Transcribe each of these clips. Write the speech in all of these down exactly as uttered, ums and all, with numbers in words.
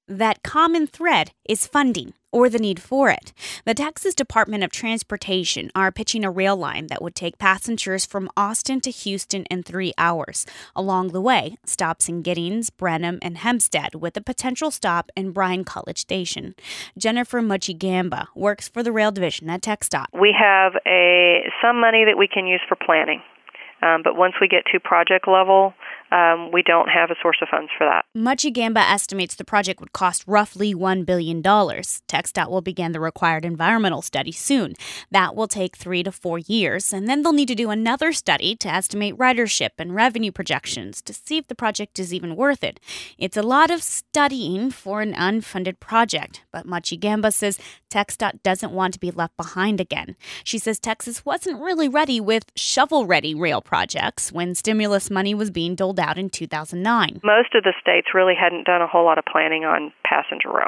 That common thread is funding, or the need for it. The Texas Department of Transportation are pitching a rail line that would take passengers from Austin to Houston in three hours. Along the way, stops in Giddings, Brenham, and Hempstead, with a potential stop in Bryan College Station. Jennifer Muchigamba works for the rail division at TxDOT. We have a some money that we can use for planning, um, but once we get to project level, Um, we don't have a source of funds for that. Muchigamba estimates the project would cost roughly one billion dollars. TxDOT will begin the required environmental study soon. That will take three to four years, and then they'll need to do another study to estimate ridership and revenue projections to see if the project is even worth it. It's a lot of studying for an unfunded project, but Muchigamba says TxDOT doesn't want to be left behind again. She says Texas wasn't really ready with shovel-ready rail projects when stimulus money was being doled out in two thousand nine. Most of the states really hadn't done a whole lot of planning on passenger rail.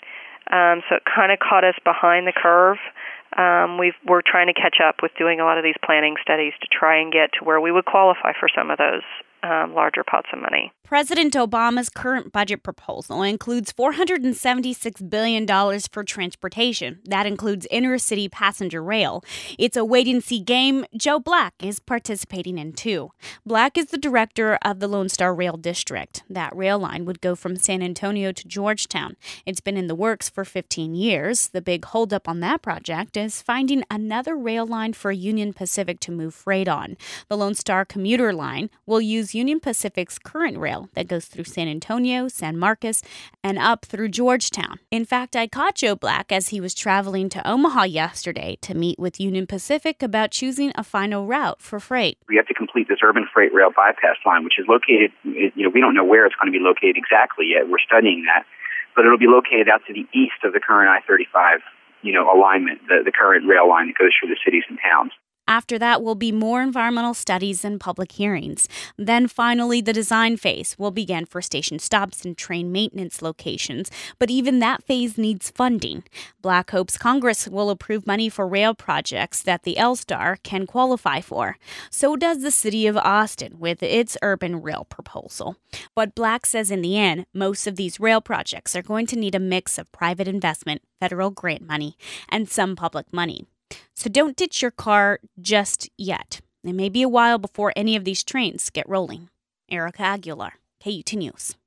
Um, so it kind of caught us behind the curve. Um, we've, we're trying to catch up with doing a lot of these planning studies to try and get to where we would qualify for some of those um, larger pots of money. President Obama's current budget proposal includes four hundred seventy-six billion dollars for transportation. That includes inner-city passenger rail. It's a wait-and-see game Joe Black is participating in, too. Black is the director of the Lone Star Rail District. That rail line would go from San Antonio to Georgetown. It's been in the works for fifteen years. The big holdup on that project is finding another rail line for Union Pacific to move freight on. The Lone Star commuter line will use Union Pacific's current rail that goes through San Antonio, San Marcos, and up through Georgetown. In fact, I caught Joe Black as he was traveling to Omaha yesterday to meet with Union Pacific about choosing a final route for freight. We have to complete this urban freight rail bypass line, which is located, you know, we don't know where it's going to be located exactly yet. We're studying that. But it'll be located out to the east of the current I thirty-five, you know, alignment, the, the current rail line that goes through the cities and towns. After that will be more environmental studies and public hearings. Then finally, the design phase will begin for station stops and train maintenance locations. But even that phase needs funding. Black hopes Congress will approve money for rail projects that the L-Star can qualify for. So does the city of Austin with its urban rail proposal. But Black says in the end, most of these rail projects are going to need a mix of private investment, federal grant money, and some public money. So don't ditch your car just yet. It may be a while before any of these trains get rolling. Erica Aguilar, K U T News.